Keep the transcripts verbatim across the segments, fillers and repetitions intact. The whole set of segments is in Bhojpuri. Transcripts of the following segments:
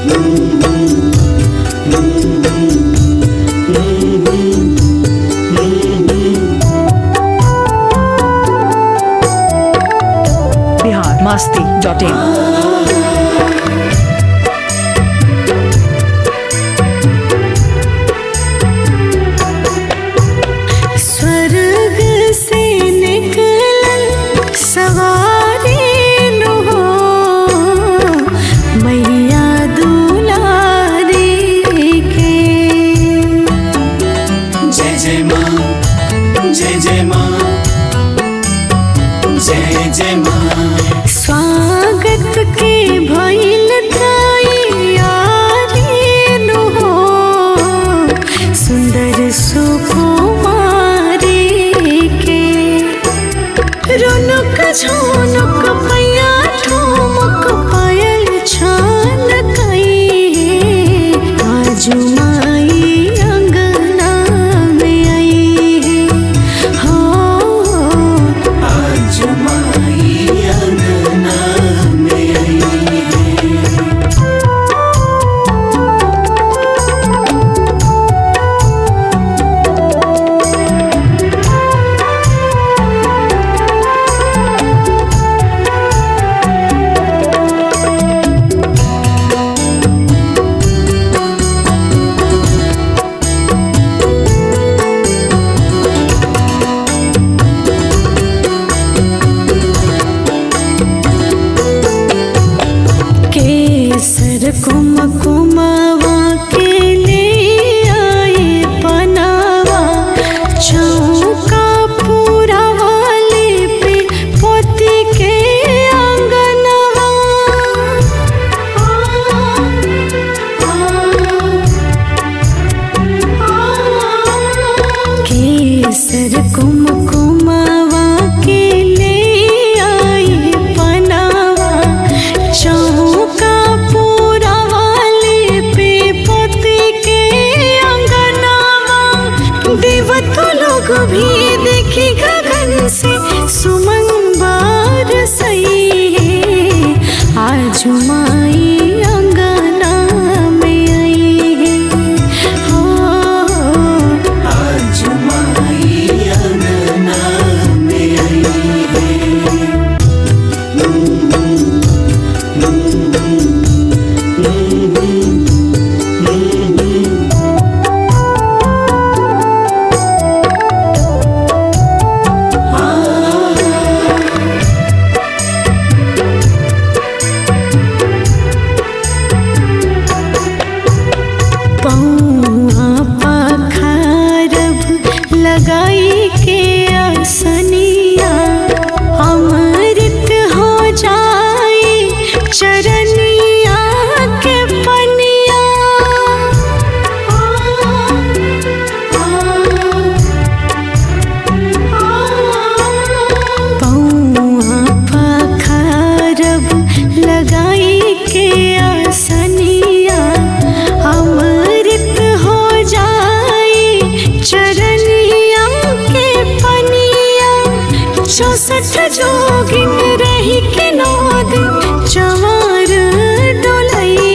Bihar Masti dot in. स्वागत के भइल तैयारी हो, सुंदर सुकुमारी के रुनुक झुनुक पैया ठुमुक पायल छान कई आजू माई अंगना में आई हो, आजू माई अंगना में आई। केसर कुमकुमवा के ले आए पनावा, चौका पूरा वाले पे पोती के आंगनवा। केसर कुमकुमवा के ले आए पनावा, चौका पूरा वाले पे पोती के अंगनावा। देवता लोग भी देखी गगन से सुमन बरसई आजू माई अंगना में आई हो, आजू माई अंगना में आई। पौआ पखारब लगाई के आसनिया, अमृत हो जाए चरनिया के पनिया। पौआ पखारब लगाई के आसनिया, अमृत हो जाए चरनिया के पनिया। चौसठ जोगिन रही के नौ दिन चंवर डोलई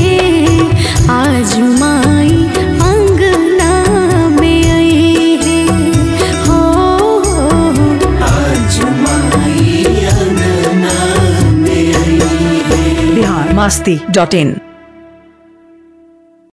आजू माई अंगना में आई हो, आजू माई अंगना में आई। बिहार मस्ती डॉट इन।